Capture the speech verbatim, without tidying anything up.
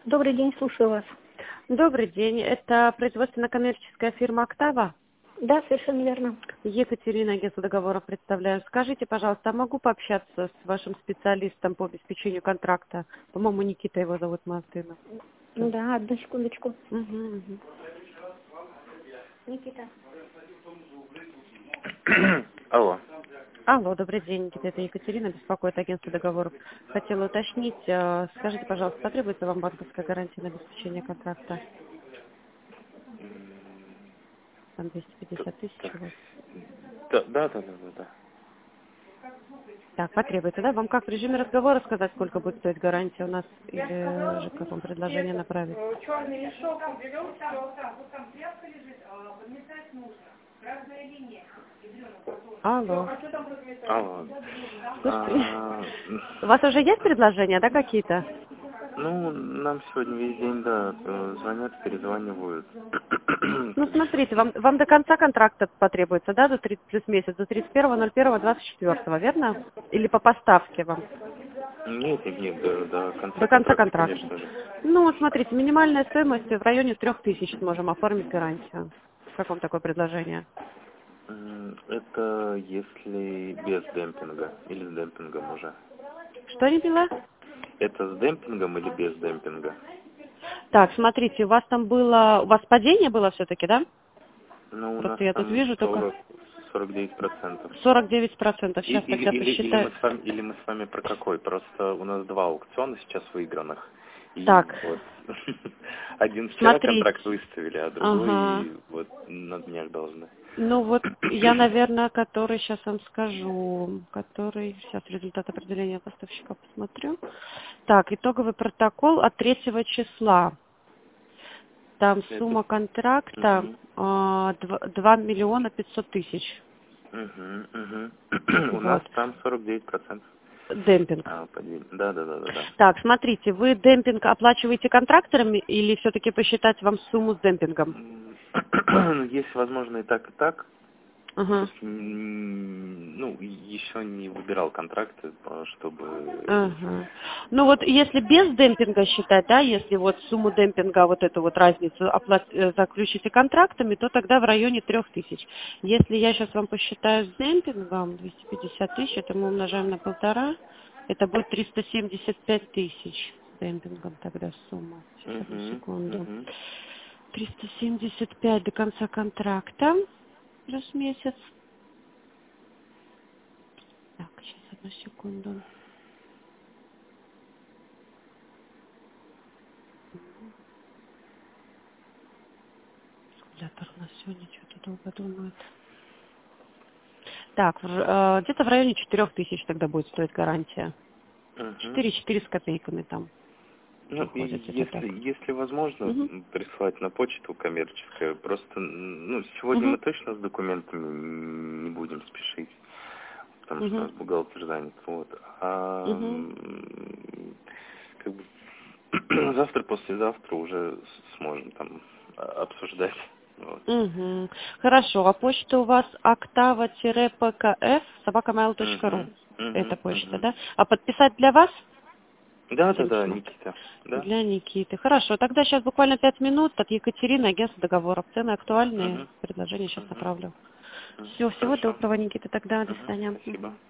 Добрый день, слушаю вас. Добрый день. Это производственно-коммерческая фирма «Октава». Да, совершенно верно. Екатерина, агентство договора представляю. Скажите, пожалуйста, а могу пообщаться с вашим специалистом по обеспечению контракта? По-моему, Никита его зовут, мой сына. Да, одну секундочку. Угу, угу. Никита. Алло. Алло, добрый день, Никита. Это Екатерина, беспокоит агентство договоров. Хотела уточнить, э, скажите, пожалуйста, потребуется вам банковская гарантия на обеспечение контракта? Там двести пятьдесят тысяч у вас. Да, да, да, да, да, да. Так, потребуется, да? Вам как в режиме разговора сказать, сколько будет стоить гарантия у нас? Или же как вам предложение направить? Черный мешок уберем, там, вот там, вот там тряпка лежит, а подметать нужно. Красная линия. Алло. А что там подметать? Алло. Слушайте, А, у вас уже есть предложения, да, какие-то? ну, нам сегодня весь день, да, э, звонят, перезванивают. Ну, смотрите, вам, вам до конца контракта потребуется, да, до тридцать плюс месяц, до тридцать первого ноль первого двадцать четвёртого, верно? Или по поставке вам? Нет, нет, нет, до, до конца До конца контракта, контракта. конечно же. Ну, вот смотрите, минимальная стоимость в районе трех тысяч сможем оформить гарантию. Как вам такое предложение? М, Это если без демпинга или с демпингом уже? Что не пила? Это с демпингом или без демпинга? Так, смотрите, у вас там было, у вас падение было все-таки, да? Ну, у нас Просто я тут там вижу только сорок, сорок девять процентов. сорок девять процентов. И- Сейчас Или, тогда или, или, посчитаю. мы с вами, или мы с вами про какой? Просто у нас два аукциона сейчас выигранных. И Так. вот один вчера Смотрите. контракт выставили, а другой Ага. вот на днях должны. Ну вот я, наверное, который сейчас вам скажу, который сейчас результат определения поставщика посмотрю. Так, итоговый протокол от третьего числа. Там Это- сумма контракта Мгм. а, два два миллиона пятьсот тысяч. Мгм, мгм. У нас Вот. там сорок девять процентов. Демпинг. А, подвинь. Да, да, да, да, да. Так, смотрите, вы демпинг оплачиваете контракторами или все-таки посчитать вам сумму с демпингом? М, Есть возможно и так, и так. Ага. Просто, м, ну, еще не выбирал контракты, а, чтобы... Ага. Ну вот если без демпинга считать, да, если вот сумму демпинга, вот эту вот разницу оплат... э, заключите контрактами, то тогда в районе трех тысяч. Если я сейчас вам посчитаю с демпингом, двести пятьдесят тысяч, это мы умножаем на полтора, это будет триста семьдесят пять тысяч с демпингом тогда сумма. Сейчас, одну Мгм, секунду. мгм. триста семьдесят пять до конца контракта плюс месяц. Так, сейчас, одну секунду. Калькулятор у нас сегодня что-то долго думает. Так, в- э, где-то в районе четырех тысяч тогда будет стоить гарантия. Мгм. Четыре, четыре с копейками там Ну, и выходит, это так. если, если возможно, Угу. м, прислать на почту коммерческую, просто, м, ну, сегодня Угу. мы точно с документами не будем спешить, потому что у Угу. нас бухгалтер занят, вот. А Угу. м, как бы завтра, послезавтра уже с- сможем там а, обсуждать. Вот. Угу. Хорошо, а почта у вас октава-пкф собака mail точка ру. Мгм, Это мгм, почта, мгм. да? А подписать для вас? Да, да, да, Телефон. Никита, да. Для Никиты. Хорошо, тогда сейчас буквально пять минут от Екатерины, агентство договоров. Цены актуальные, Мгм, предложения сейчас мгм, направлю. мгм. Все, всего Хорошо. доброго, Никита, тогда, до Мгм, свидания. спасибо. Мгм.